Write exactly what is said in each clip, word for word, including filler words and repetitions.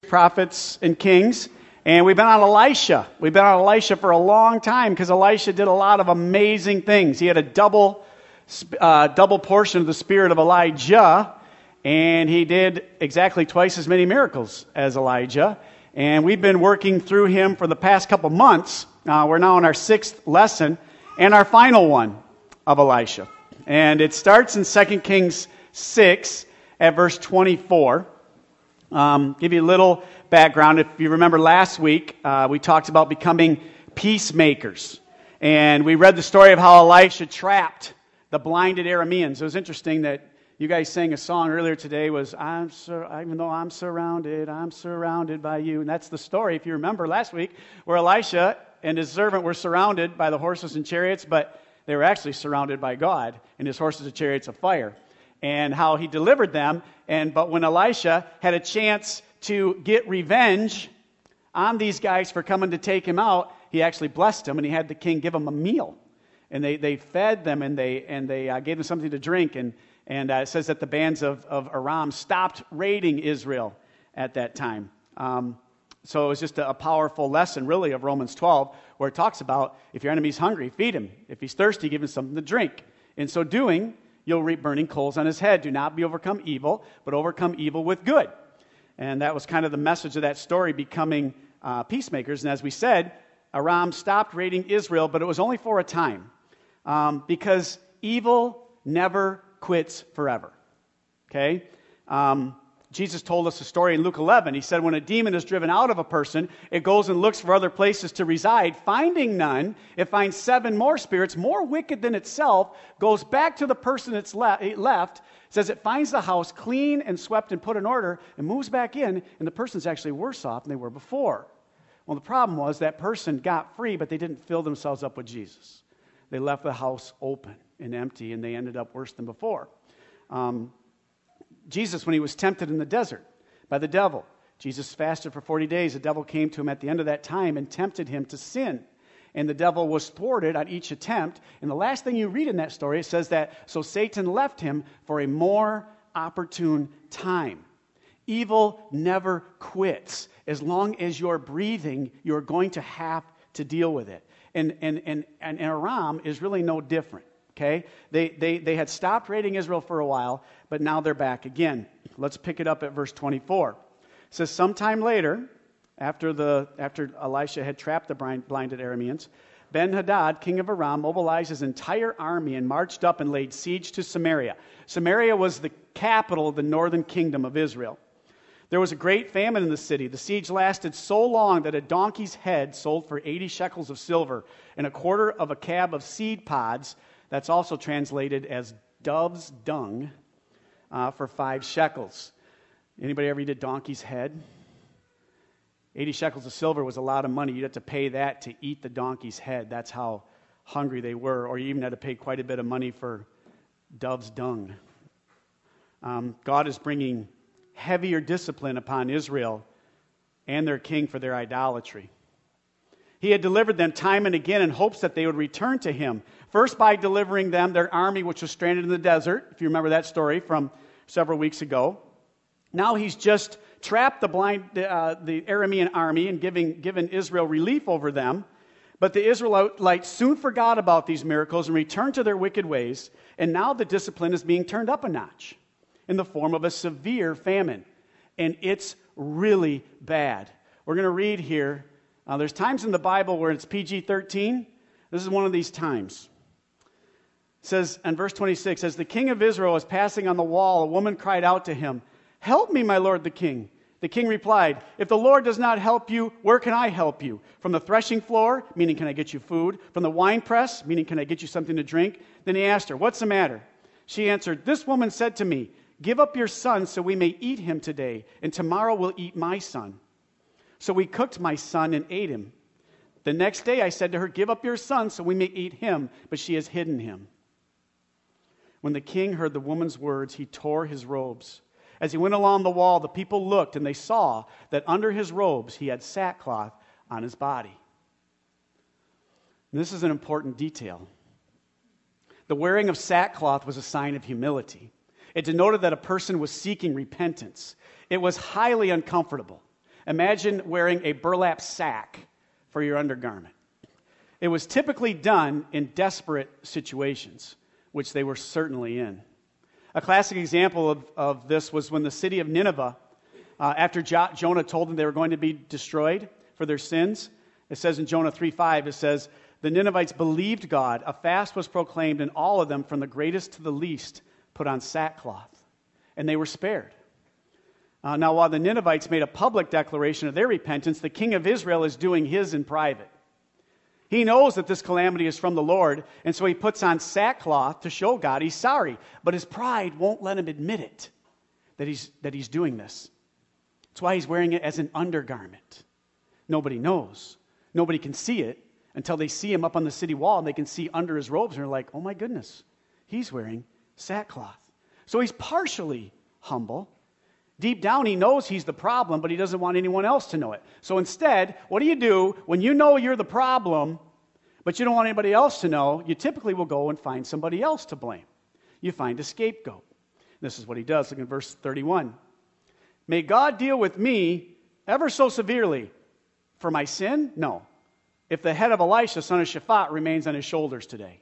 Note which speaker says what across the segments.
Speaker 1: Prophets and kings, and we've been on Elisha. We've been on Elisha for a long time because Elisha did a lot of amazing things. He had a double, uh, double portion of the spirit of Elijah, and he did exactly twice as many miracles as Elijah. And we've been working through him for the past couple months. Uh, we're now on our sixth lesson and our final one of Elisha, and it starts in Second Kings six at verse twenty-four. Um, give you a little background. If you remember last week, uh, we talked about becoming peacemakers. And we read the story of how Elisha trapped the blinded Arameans. It was interesting that you guys sang a song earlier today was, I'm sur- even though I'm surrounded, I'm surrounded by you. And that's the story, if you remember last week, where Elisha and his servant were surrounded by the horses and chariots, but they were actually surrounded by God and his horses and chariots of fire. And how he delivered them. And but when Elisha had a chance to get revenge on these guys for coming to take him out, he actually blessed them, and he had the king give them a meal. And they, they fed them, and they and they uh, gave them something to drink. And and uh, it says that the bands of, of Aram stopped raiding Israel at that time. Um, so it was just a, a powerful lesson, really, of Romans twelve, where it talks about if your enemy's hungry, feed him. If he's thirsty, give him something to drink. In so doing, you'll reap burning coals on his head. Do not be overcome evil, but overcome evil with good. And that was kind of the message of that story, becoming uh, peacemakers. And as we said, Aram stopped raiding Israel, but it was only for a time. Um, because evil never quits forever. Okay? Um, Jesus told us a story in Luke eleven. He said when a demon is driven out of a person, it goes and looks for other places to reside. Finding none, it finds seven more spirits, more wicked than itself, goes back to the person it's le- it left, says it finds the house clean and swept and put in order, and moves back in, and the person's actually worse off than they were before. Well, the problem was that person got free, but they didn't fill themselves up with Jesus. They left the house open and empty, and they ended up worse than before. Um... Jesus, when he was tempted in the desert by the devil, Jesus fasted for forty days. The devil came to him at the end of that time and tempted him to sin. And the devil was thwarted on each attempt. And the last thing you read in that story, it says that, so Satan left him for a more opportune time. Evil never quits. As long as you're breathing, you're going to have to deal with it. And, and, and, and Aram is really no different. Okay, they, they they had stopped raiding Israel for a while, but now they're back again. Let's pick it up at verse twenty-four. It says, sometime later, after the after Elisha had trapped the blinded Arameans, Ben-Hadad, king of Aram, mobilized his entire army and marched up and laid siege to Samaria. Samaria was the capital of the northern kingdom of Israel. There was a great famine in the city. The siege lasted so long that a donkey's head sold for eighty shekels of silver and a quarter of a cab of seed pods, that's also translated as dove's dung, uh, for five shekels. Anybody ever eat a donkey's head? eighty shekels of silver was a lot of money. You'd have to pay that to eat the donkey's head. That's how hungry they were. Or you even had to pay quite a bit of money for dove's dung. Um, God is bringing heavier discipline upon Israel and their king for their idolatry. He had delivered them time and again in hopes that they would return to him. First by delivering them their army, which was stranded in the desert, if you remember that story from several weeks ago. Now he's just trapped the blind, uh, the Aramean army and giving, given Israel relief over them. But the Israelites soon forgot about these miracles and returned to their wicked ways. And now the discipline is being turned up a notch in the form of a severe famine. And it's really bad. We're going to read here. Uh, there's times in the Bible where it's P G thirteen. This is one of these times. It says, in verse twenty-six, as the king of Israel was passing on the wall, a woman cried out to him, "Help me, my lord the king." The king replied, "If the Lord does not help you, where can I help you? From the threshing floor, meaning can I get you food? From the winepress, meaning can I get you something to drink?" Then he asked her, "What's the matter?" She answered, "This woman said to me, 'Give up your son so we may eat him today, and tomorrow we'll eat my son.' So we cooked my son and ate him. The next day I said to her, 'Give up your son so we may eat him,' but she has hidden him." When the king heard the woman's words, he tore his robes. As he went along the wall, the people looked, and they saw that under his robes he had sackcloth on his body. And this is an important detail. The wearing of sackcloth was a sign of humility. It denoted that a person was seeking repentance. It was highly uncomfortable. Imagine wearing a burlap sack for your undergarment. It was typically done in desperate situations, which they were certainly in. A classic example of, of this was when the city of Nineveh, uh, after jo- Jonah told them they were going to be destroyed for their sins, it says in Jonah three five, it says, the Ninevites believed God. A fast was proclaimed, and all of them, from the greatest to the least, put on sackcloth. And they were spared. Uh, now, while the Ninevites made a public declaration of their repentance, the king of Israel is doing his in private. He knows that this calamity is from the Lord, and so he puts on sackcloth to show God he's sorry. But his pride won't let him admit it, that he's, that he's doing this. That's why he's wearing it as an undergarment. Nobody knows. Nobody can see it until they see him up on the city wall, and they can see under his robes, and they're like, oh my goodness, he's wearing sackcloth. So he's partially humble. Deep down, he knows he's the problem, but he doesn't want anyone else to know it. So instead, what do you do when you know you're the problem, but you don't want anybody else to know? You typically will go and find somebody else to blame. You find a scapegoat. This is what he does. Look at verse thirty-one. May God deal with me ever so severely for my sin? No. If the head of Elisha, son of Shaphat, remains on his shoulders today.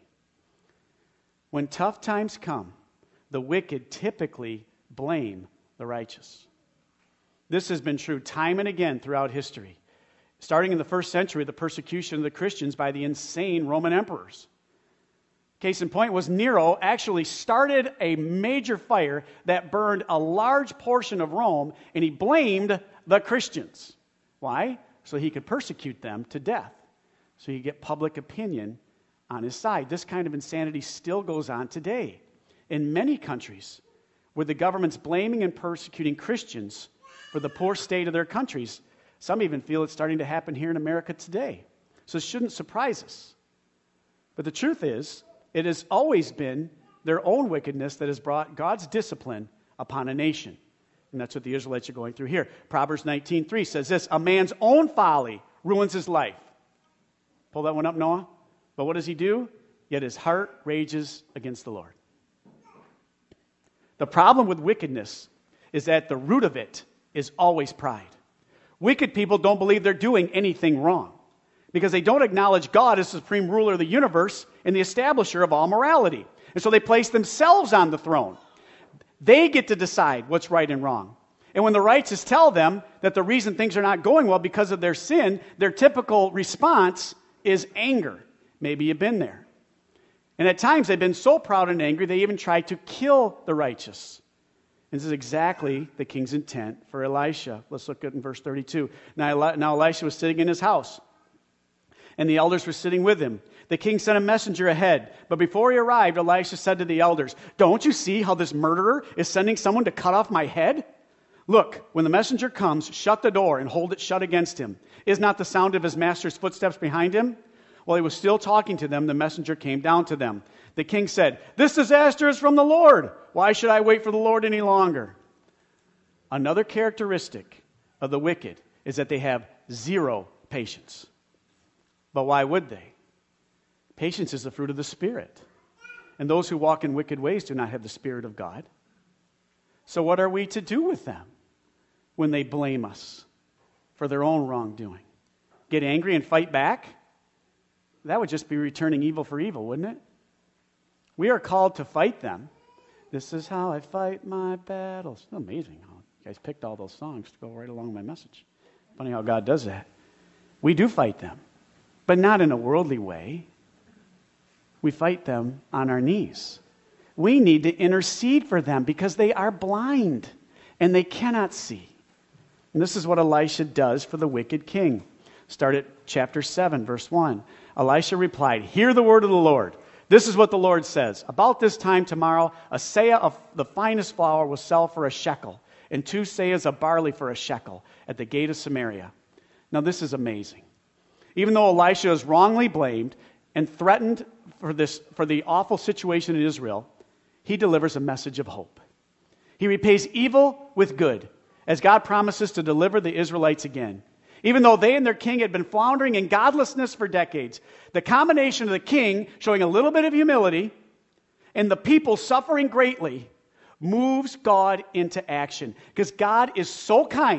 Speaker 1: When tough times come, the wicked typically blame the righteous. This has been true time and again throughout history. Starting in the first century, the persecution of the Christians by the insane Roman emperors. Case in point was Nero actually started a major fire that burned a large portion of Rome, and he blamed the Christians. Why? So he could persecute them to death. So you get public opinion on his side. This kind of insanity still goes on today in many countries, where the government's blaming and persecuting Christians for the poor state of their countries. Some even feel it's starting to happen here in America today. So it shouldn't surprise us. But the truth is, it has always been their own wickedness that has brought God's discipline upon a nation. And that's what the Israelites are going through here. Proverbs nineteen three says this, a man's own folly ruins his life. Pull that one up, Noah. But what does he do? Yet his heart rages against the Lord. The problem with wickedness is that the root of it is always pride. Wicked people don't believe they're doing anything wrong because they don't acknowledge God as the supreme ruler of the universe and the establisher of all morality. And so they place themselves on the throne. They get to decide what's right and wrong. And when the righteous tell them that the reason things are not going well because of their sin, their typical response is anger. Maybe you've been there. And at times they've been so proud and angry, they even tried to kill the righteous. And this is exactly the king's intent for Elisha. Let's look at in verse thirty-two. Now, now Elisha was sitting in his house, and the elders were sitting with him. The king sent a messenger ahead, but before he arrived, Elisha said to the elders, don't you see how this murderer is sending someone to cut off my head? Look, when the messenger comes, shut the door and hold it shut against him. Is not the sound of his master's footsteps behind him? While he was still talking to them, the messenger came down to them. The king said, this disaster is from the Lord. Why should I wait for the Lord any longer? Another characteristic of the wicked is that they have zero patience. But why would they? Patience is the fruit of the Spirit. And those who walk in wicked ways do not have the Spirit of God. So what are we to do with them when they blame us for their own wrongdoing? Get angry and fight back? That would just be returning evil for evil, wouldn't it? We are called to fight them. This is how I fight my battles. It's amazing how you guys picked all those songs to go right along with my message. Funny how God does that. We do fight them, but not in a worldly way. We fight them on our knees. We need to intercede for them because they are blind and they cannot see. And this is what Elisha does for the wicked king. Start at chapter seven, verse one. Elisha replied, hear the word of the Lord. This is what the Lord says. About this time tomorrow, a seah of the finest flour will sell for a shekel, and two seahs of barley for a shekel at the gate of Samaria. Now this is amazing. Even though Elisha is wrongly blamed and threatened for this for the awful situation in Israel, he delivers a message of hope. He repays evil with good, as God promises to deliver the Israelites again. Even though they and their king had been floundering in godlessness for decades, the combination of the king showing a little bit of humility and the people suffering greatly moves God into action. Because God is so kind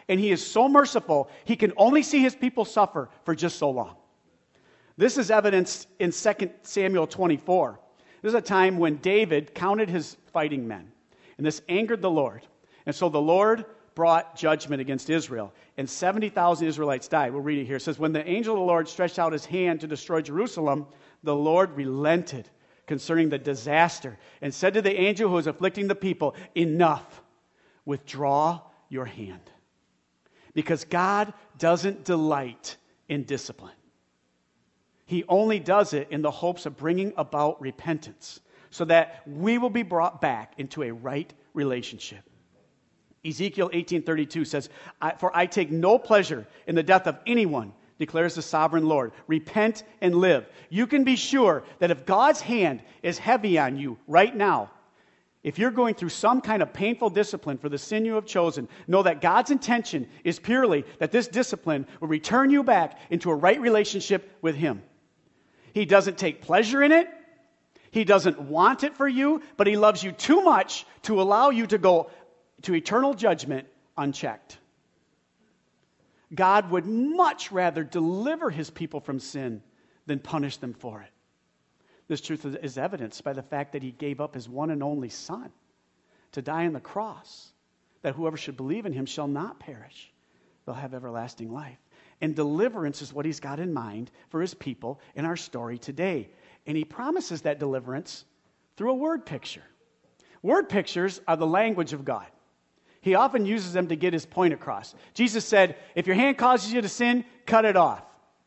Speaker 1: And he is so merciful, he can only see his people suffer for just so long. This is evidenced in Second Samuel twenty-four. This is a time when David counted his fighting men, and this angered the Lord. And so the Lord brought judgment against Israel, and seventy thousand Israelites died. We'll read it here. It says, when the angel of the Lord stretched out his hand to destroy Jerusalem, the Lord relented concerning the disaster and said to the angel who was afflicting the people, enough, withdraw your hand. Because God doesn't delight in discipline. He only does it in the hopes of bringing about repentance so that we will be brought back into a right relationship. Ezekiel eighteen thirty-two says, for I take no pleasure in the death of anyone, declares the sovereign Lord. Repent and live. You can be sure that if God's hand is heavy on you right now, if you're going through some kind of painful discipline for the sin you have chosen, know that God's intention is purely that this discipline will return you back into a right relationship with Him. He doesn't take pleasure in it. He doesn't want it for you, but He loves you too much to allow you to go to eternal judgment unchecked. God would much rather deliver His people from sin than punish them for it. This truth is evidenced by the fact that He gave up His one and only Son to die on the cross, that whoever should believe in Him shall not perish, they'll have everlasting life. And deliverance is what He's got in mind for His people in our story today. And He promises that deliverance through a word picture. Word pictures are the language of God. He often uses them to get His point across. Jesus said, if your hand causes you to sin, cut it off,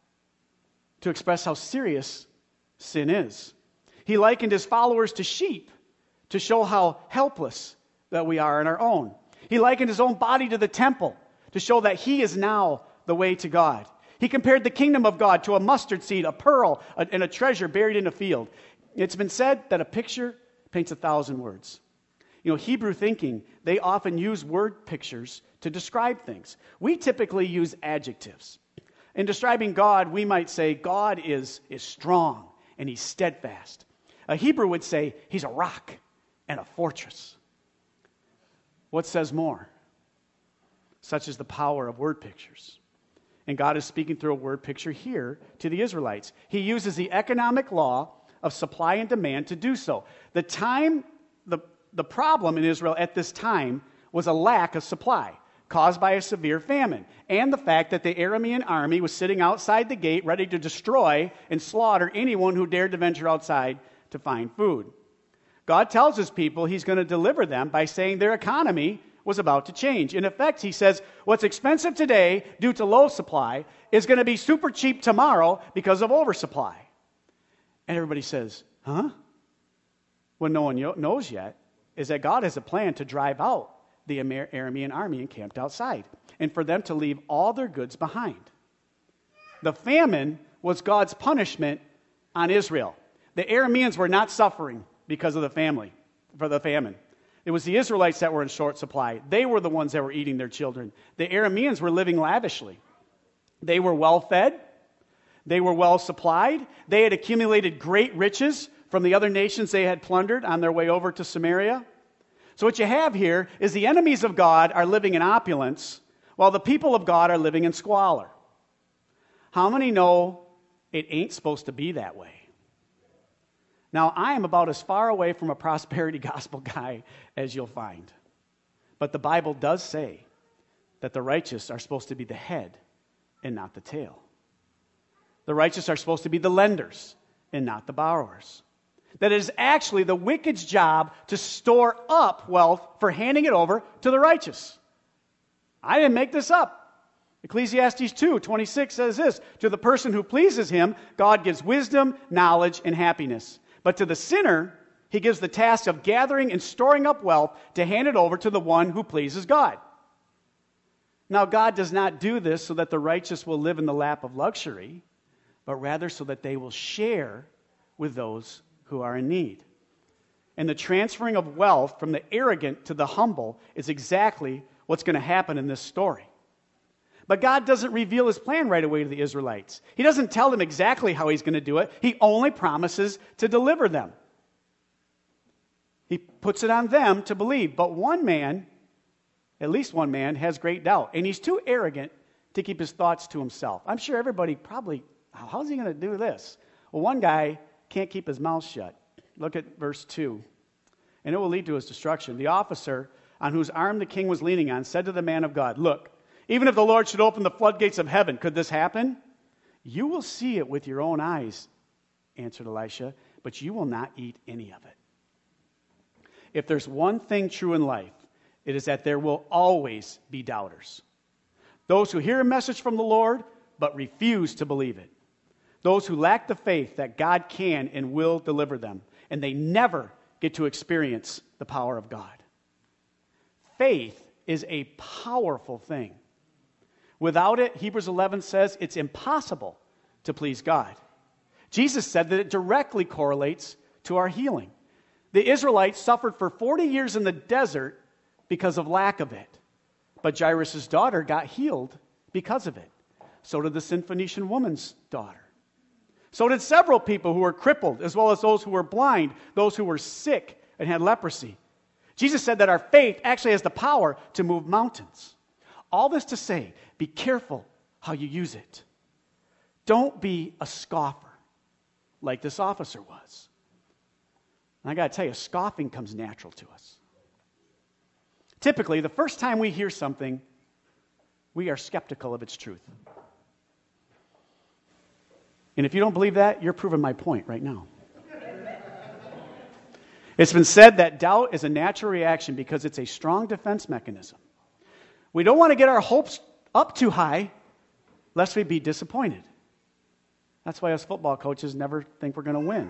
Speaker 1: to express how serious sin is. He likened His followers to sheep to show how helpless that we are on our own. He likened His own body to the temple to show that He is now the way to God. He compared the kingdom of God to a mustard seed, a pearl, and a treasure buried in a field. It's been said that a picture paints a thousand words. You know, Hebrew thinking, they often use word pictures to describe things. We typically use adjectives. In describing God, we might say God is, is strong and He's steadfast. A Hebrew would say He's a rock and a fortress. What says more? Such is the power of word pictures. And God is speaking through a word picture here to the Israelites. He uses the economic law of supply and demand to do so. The time, the, the problem in Israel at this time was a lack of supply caused by a severe famine, and the fact that the Aramean army was sitting outside the gate ready to destroy and slaughter anyone who dared to venture outside to find food. God tells His people He's going to deliver them by saying their economy was about to change. In effect, He says, what's expensive today due to low supply is going to be super cheap tomorrow because of oversupply. And everybody says, huh? What no one knows yet is that God has a plan to drive out the Aramean army encamped outside, and for them to leave all their goods behind. The famine was God's punishment on Israel. The Arameans were not suffering because of the family, for the famine. It was the Israelites that were in short supply. They were the ones that were eating their children. The Arameans were living lavishly. They were well fed. They were well supplied. They had accumulated great riches from the other nations they had plundered on their way over to Samaria. So what you have here is the enemies of God are living in opulence, while the people of God are living in squalor. How many know it ain't supposed to be that way? Now, I am about as far away from a prosperity gospel guy as you'll find. But the Bible does say that the righteous are supposed to be the head and not the tail. The righteous are supposed to be the lenders and not the borrowers. That it is actually the wicked's job to store up wealth for handing it over to the righteous. I didn't make this up. Ecclesiastes two twenty-six says this, to the person who pleases him, God gives wisdom, knowledge, and happiness. But to the sinner, He gives the task of gathering and storing up wealth to hand it over to the one who pleases God. Now, God does not do this so that the righteous will live in the lap of luxury, but rather so that they will share with those who are in need. And the transferring of wealth from the arrogant to the humble is exactly what's going to happen in this story. But God doesn't reveal His plan right away to the Israelites. He doesn't tell them exactly how He's going to do it. He only promises to deliver them. He puts it on them to believe. But one man At least one man has great doubt, and he's too arrogant to keep his thoughts to himself. I'm sure everybody probably, how's he going to do this? Well, one guy can't keep his mouth shut. Look at verse two. And it will lead to his destruction. The officer on whose arm the king was leaning on said to the man of God, look, even if the Lord should open the floodgates of heaven, could this happen? You will see it with your own eyes, answered Elisha, but you will not eat any of it. If there's one thing true in life, it is that there will always be doubters. Those who hear a message from the Lord, but refuse to believe it. Those who lack the faith that God can and will deliver them, and they never get to experience the power of God. Faith is a powerful thing. Without it, Hebrews eleven says it's impossible to please God. Jesus said that it directly correlates to our healing. The Israelites suffered for forty years in the desert because of lack of it. But Jairus' daughter got healed because of it. So did the Syrophoenician woman's daughter. So did several people who were crippled, as well as those who were blind, those who were sick and had leprosy. Jesus said that our faith actually has the power to move mountains. All this to say, be careful how you use it. Don't be a scoffer like this officer was. And I got to tell you, scoffing comes natural to us. Typically, the first time we hear something, we are skeptical of its truth. And if you don't believe that, you're proving my point right now. It's been said that doubt is a natural reaction because it's a strong defense mechanism. We don't want to get our hopes up too high, lest we be disappointed. That's why us football coaches never think we're going to win.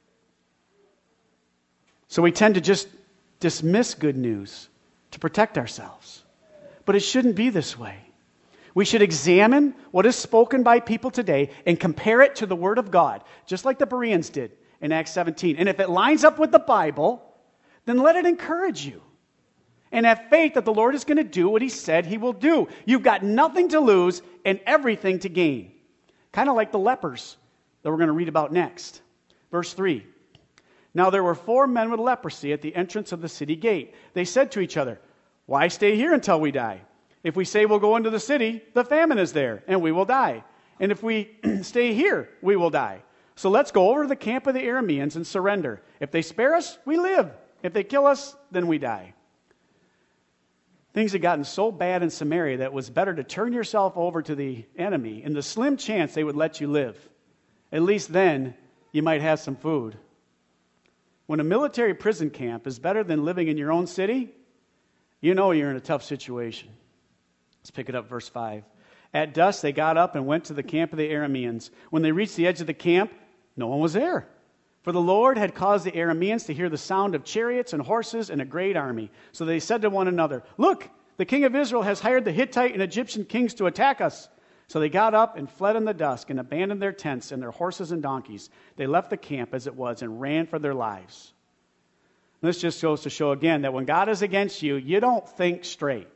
Speaker 1: So we tend to just dismiss good news to protect ourselves. But it shouldn't be this way. We should examine what is spoken by people today and compare it to the Word of God, just like the Bereans did in Acts seventeen. And if it lines up with the Bible, then let it encourage you. And have faith that the Lord is going to do what He said He will do. You've got nothing to lose and everything to gain. Kind of like the lepers that we're going to read about next. Verse three. Now there were four men with leprosy at the entrance of the city gate. They said to each other, why stay here until we die? If we say we'll go into the city, the famine is there, and we will die. And if we stay here, we will die. So let's go over to the camp of the Arameans and surrender. If they spare us, we live. If they kill us, then we die. Things had gotten so bad in Samaria that it was better to turn yourself over to the enemy in the slim chance they would let you live. At least then, you might have some food. When a military prison camp is better than living in your own city, you know you're in a tough situation. Let's pick it up, verse five. At dusk, they got up and went to the camp of the Arameans. When they reached the edge of the camp, no one was there. For the Lord had caused the Arameans to hear the sound of chariots and horses and a great army. So they said to one another, look, the king of Israel has hired the Hittite and Egyptian kings to attack us. So they got up and fled in the dusk and abandoned their tents and their horses and donkeys. They left the camp as it was and ran for their lives. This just goes to show again that when God is against you, you don't think straight.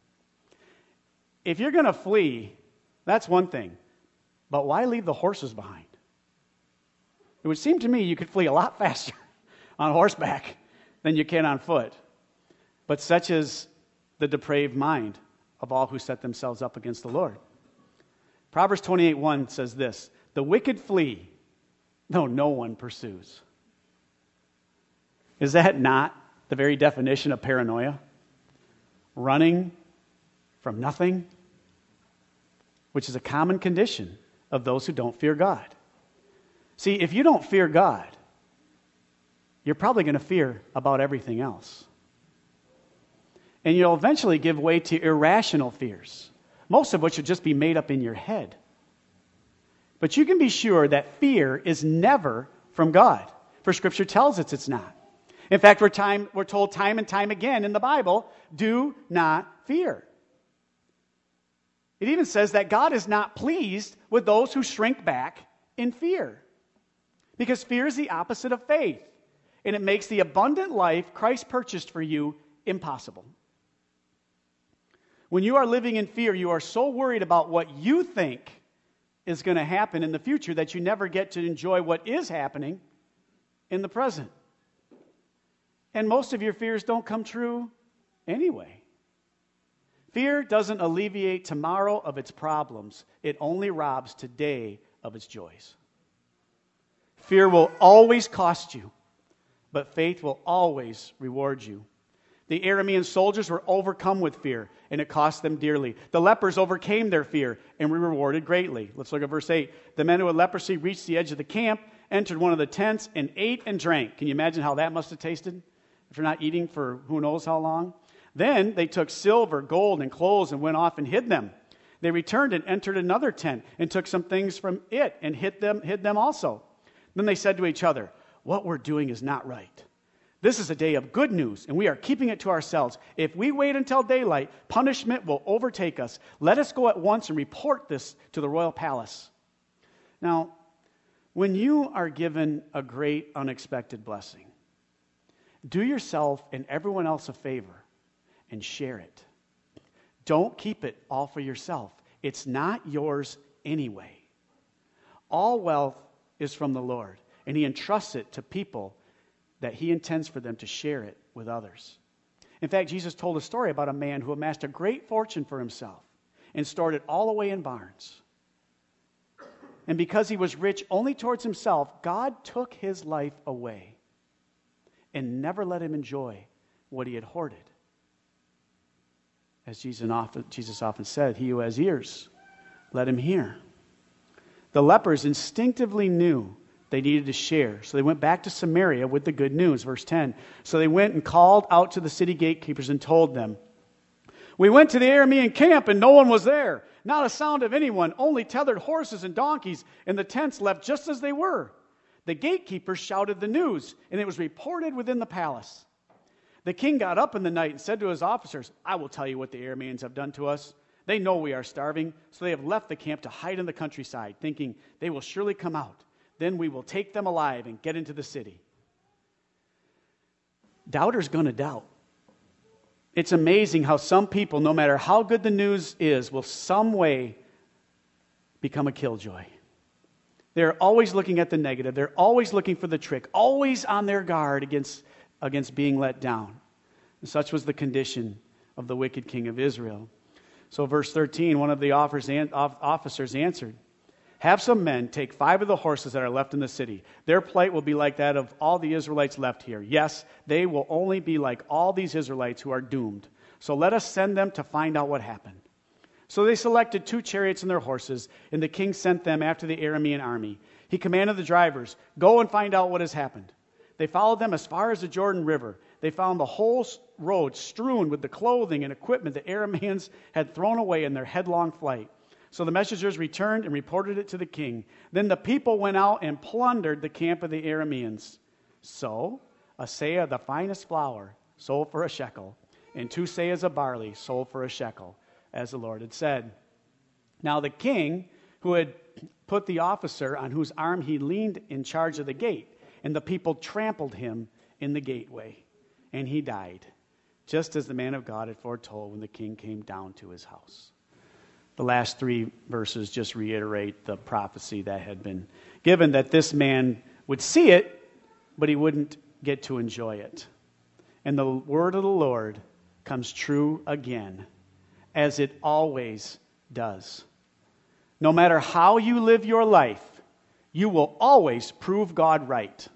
Speaker 1: If you're going to flee, that's one thing. But why leave the horses behind? It would seem to me you could flee a lot faster on horseback than you can on foot. But such is the depraved mind of all who set themselves up against the Lord. Proverbs twenty-eight one says this, the wicked flee, though no one pursues. Is that not the very definition of paranoia? Running from nothing, which is a common condition of those who don't fear God. See, if you don't fear God, you're probably going to fear about everything else. And you'll eventually give way to irrational fears, most of which will just be made up in your head. But you can be sure that fear is never from God, for Scripture tells us it's not. In fact, we're, time, we're told time and time again in the Bible, do not fear. It even says that God is not pleased with those who shrink back in fear. Because fear is the opposite of faith. And it makes the abundant life Christ purchased for you impossible. When you are living in fear, you are so worried about what you think is going to happen in the future that you never get to enjoy what is happening in the present. And most of your fears don't come true anyway. Fear doesn't alleviate tomorrow of its problems. It only robs today of its joys. Fear will always cost you, but faith will always reward you. The Aramean soldiers were overcome with fear, and it cost them dearly. The lepers overcame their fear and were rewarded greatly. Let's look at verse eight. The men who had leprosy reached the edge of the camp, entered one of the tents, and ate and drank. Can you imagine how that must have tasted? If you're not eating for who knows how long. Then they took silver, gold, and clothes and went off and hid them. They returned and entered another tent and took some things from it and hid them, hid them also. Then they said to each other, "What we're doing is not right. This is a day of good news, and we are keeping it to ourselves. If we wait until daylight, punishment will overtake us. Let us go at once and report this to the royal palace." Now, when you are given a great unexpected blessing, do yourself and everyone else a favor and share it. Don't keep it all for yourself. It's not yours anyway. All wealth is from the Lord, and He entrusts it to people that He intends for them to share it with others. In fact, Jesus told a story about a man who amassed a great fortune for himself and stored it all away in barns. And because he was rich only towards himself, God took his life away and never let him enjoy what he had hoarded. As Jesus often, Jesus often said, "He who has ears, let him hear." The lepers instinctively knew they needed to share, so they went back to Samaria with the good news. Verse ten. So they went and called out to the city gatekeepers and told them, "We went to the Aramean camp and no one was there. Not a sound of anyone, only tethered horses and donkeys, and the tents left just as they were." The gatekeepers shouted the news, and it was reported within the palace. The king got up in the night and said to his officers, "I will tell you what the Arameans have done to us. They know we are starving, so they have left the camp to hide in the countryside, thinking they will surely come out. Then we will take them alive and get into the city." Doubter's going to doubt. It's amazing how some people, no matter how good the news is, will some way become a killjoy. They're always looking at the negative. They're always looking for the trick, always on their guard against, against being let down. And such was the condition of the wicked king of Israel. So verse thirteen, one of the officers answered, "Have some men take five of the horses that are left in the city. Their plight will be like that of all the Israelites left here. Yes, they will only be like all these Israelites who are doomed. So let us send them to find out what happened." So they selected two chariots and their horses, and the king sent them after the Aramean army. He commanded the drivers, "Go and find out what has happened." They followed them as far as the Jordan River. They found the whole road strewn with the clothing and equipment the Arameans had thrown away in their headlong flight. So the messengers returned and reported it to the king. Then the people went out and plundered the camp of the Arameans. So a seah of the finest flour sold for a shekel, and two seahs of barley sold for a shekel, as the Lord had said. Now the king, who had put the officer on whose arm he leaned in charge of the gate, and the people trampled him in the gateway, and he died, just as the man of God had foretold when the king came down to his house. The last three verses just reiterate the prophecy that had been given, that this man would see it, but he wouldn't get to enjoy it. And the word of the Lord comes true again, as it always does. No matter how you live your life, you will always prove God right.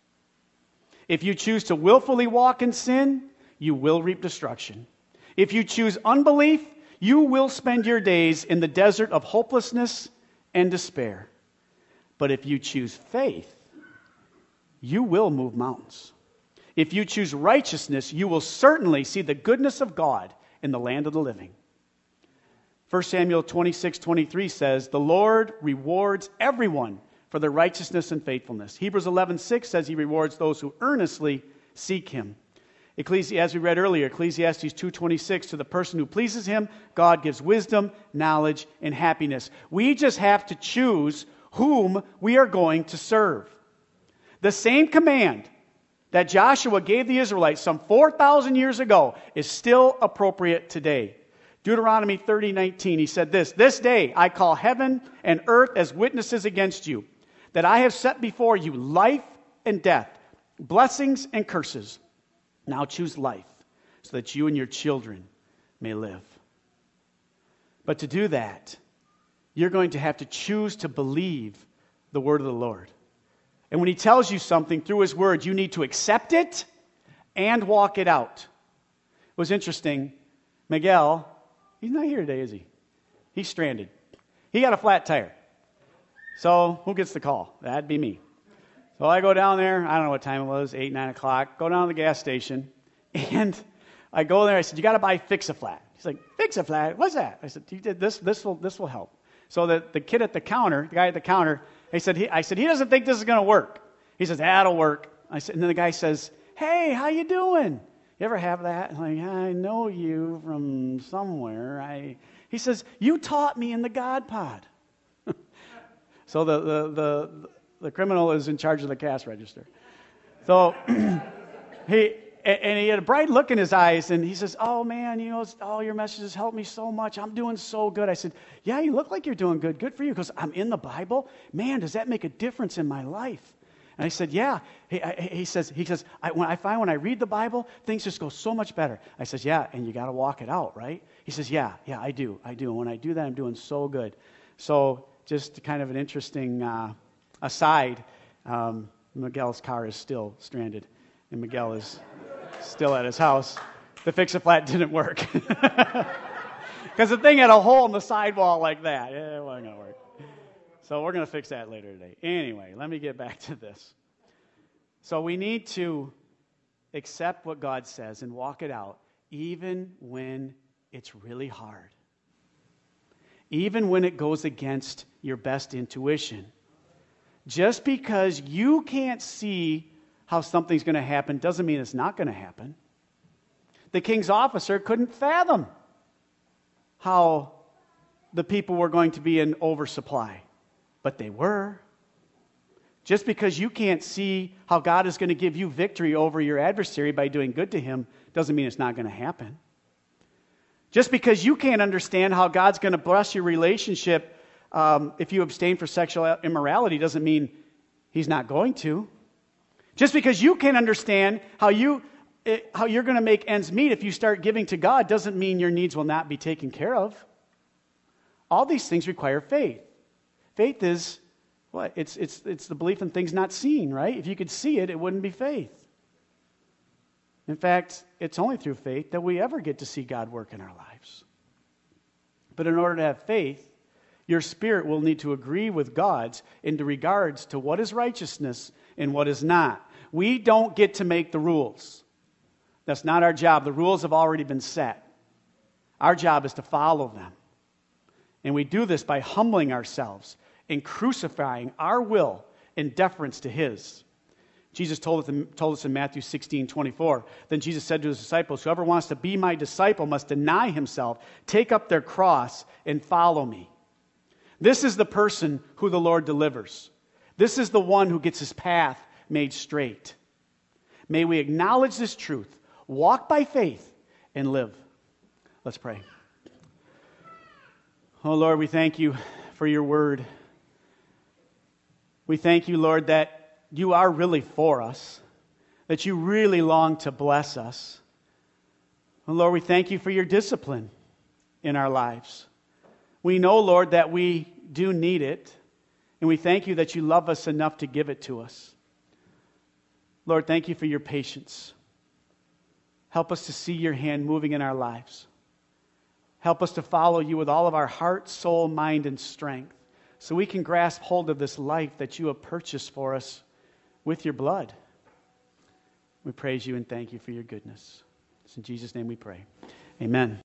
Speaker 1: If you choose to willfully walk in sin, you will reap destruction. If you choose unbelief, you will spend your days in the desert of hopelessness and despair. But if you choose faith, you will move mountains. If you choose righteousness, you will certainly see the goodness of God in the land of the living. First Samuel twenty-six twenty-three says, "The Lord rewards everyone for their righteousness and faithfulness." Hebrews eleven six says He rewards those who earnestly seek Him. Ecclesi- as we read earlier, Ecclesiastes two twenty-six, "To the person who pleases Him, God gives wisdom, knowledge, and happiness." We just have to choose whom we are going to serve. The same command that Joshua gave the Israelites some four thousand years ago is still appropriate today. Deuteronomy thirty nineteen, he said this, "This day I call heaven and earth as witnesses against you, that I have set before you life and death, blessings and curses. Now choose life, so that you and your children may live." But to do that, you're going to have to choose to believe the word of the Lord. And when he tells you something through his word, you need to accept it and walk it out. It was interesting. Miguel, he's not here today, is he? He's stranded. He got a flat tire. So who gets the call? That'd be me. So I go down there. I don't know what time it was, eight, nine o'clock. Go down to the gas station. And I go there. I said, you got to buy Fix-A-Flat. He's like, Fix-A-Flat? What's that? I said, you did this. This will this will help. So the, the kid at the counter, the guy at the counter, he said, he, I said, he doesn't think this is going to work. He says, that'll work. I said, and then the guy says, hey, how you doing? You ever have that? I'm like, I know you from somewhere. I. He says, you taught me in the God Pod. So the, the, the, the criminal is in charge of the cash register. So he and he had a bright look in his eyes, and he says, oh, man, you know, all your messages helped me so much. I'm doing so good. I said, yeah, you look like you're doing good. Good for you, because I'm in the Bible. Man, does that make a difference in my life? And I said, yeah. He, I, he says, he says I, when I find when I read the Bible, things just go so much better. I says, yeah, and you got to walk it out, right? He says, yeah, yeah, I do. I do. And when I do that, I'm doing so good. So just kind of an interesting uh, aside, um, Miguel's car is still stranded, and Miguel is still at his house. The Fix-A-Flat didn't work. Because the thing had a hole in the sidewall like that. Yeah, it wasn't going to work. So we're going to fix that later today. Anyway, let me get back to this. So we need to accept what God says and walk it out, even when it's really hard. Even when it goes against your best intuition. Just because you can't see how something's going to happen doesn't mean it's not going to happen. The king's officer couldn't fathom how the people were going to be in oversupply, but they were. Just because you can't see how God is going to give you victory over your adversary by doing good to him doesn't mean it's not going to happen. Just because you can't understand how God's going to bless your relationship um, if you abstain for sexual immorality doesn't mean he's not going to. Just because you can't understand how, you, it, how you're going to make ends meet if you start giving to God doesn't mean your needs will not be taken care of. All these things require faith. Faith is what? It's, it's, it's the belief in things not seen, right? If you could see it, it wouldn't be faith. In fact, it's only through faith that we ever get to see God work in our lives. But in order to have faith, your spirit will need to agree with God's in regards to what is righteousness and what is not. We don't get to make the rules. That's not our job. The rules have already been set. Our job is to follow them. And we do this by humbling ourselves and crucifying our will in deference to his. Jesus told us, told us in Matthew sixteen twenty-four, then Jesus said to his disciples, whoever wants to be my disciple must deny himself, take up their cross, and follow me. This is the person who the Lord delivers. This is the one who gets his path made straight. May we acknowledge this truth, walk by faith, and live. Let's pray. Oh Lord, we thank you for your word. We thank you, Lord, that you are really for us, that you really long to bless us. And Lord, we thank you for your discipline in our lives. We know, Lord, that we do need it, and we thank you that you love us enough to give it to us. Lord, thank you for your patience. Help us to see your hand moving in our lives. Help us to follow you with all of our heart, soul, mind, and strength, so we can grasp hold of this life that you have purchased for us with your blood. We praise you and thank you for your goodness. It's in Jesus' name we pray. Amen.